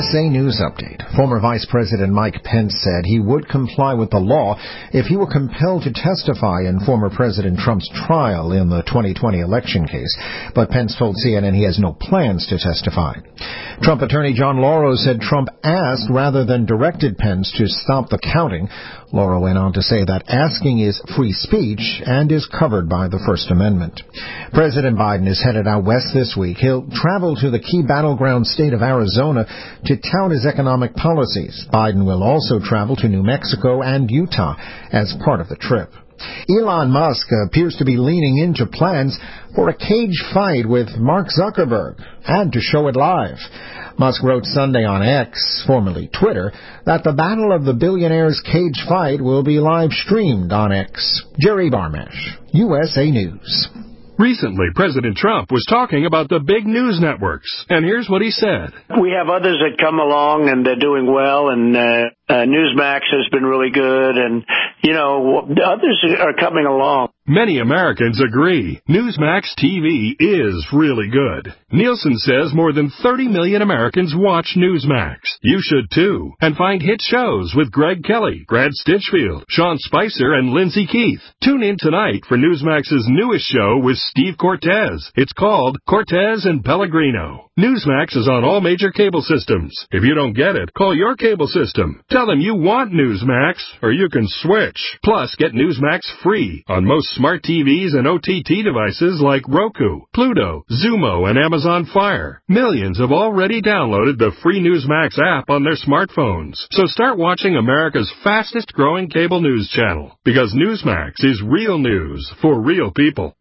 USA News Update. Former Vice President Mike Pence said he would comply with the law if he were compelled to testify in former President Trump's trial in the 2020 election case. But Pence told CNN he has no plans to testify. Trump attorney John Lauro said Trump asked rather than directed Pence to stop the counting. Lauro went on to say that asking is free speech and is covered by the First Amendment. President Biden is headed out west this week. He'll travel to the key battleground state of Arizona to tout his economic policies. Biden will also travel to New Mexico and Utah as part of the trip. Elon Musk appears to be leaning into plans for a cage fight with Mark Zuckerberg and to show it live. Musk wrote Sunday on X, formerly Twitter, that the Battle of the Billionaires cage fight will be live-streamed on X. Jerry Barmash, USA News. Recently, President Trump was talking about the big news networks, and here's what he said. We have others that come along, and they're doing well, and Newsmax has been really good, and, others are coming along. Many Americans agree. Newsmax TV is really good. Nielsen says more than 30 million Americans watch Newsmax. You should too. And find hit shows with Greg Kelly, Grant Stinchfield, Sean Spicer, and Lindsay Keith. Tune in tonight for Newsmax's newest show with Steve Cortez. It's called Cortez and Pellegrino. Newsmax is on all major cable systems. If you don't get it, call your cable system. Tell them you want Newsmax, or you can switch. Plus, get Newsmax free on most smart TVs and OTT devices like Roku, Pluto, Zumo, and Amazon Fire. Millions have already downloaded the free Newsmax app on their smartphones. So start watching America's fastest growing cable news channel, because Newsmax is real news for real people.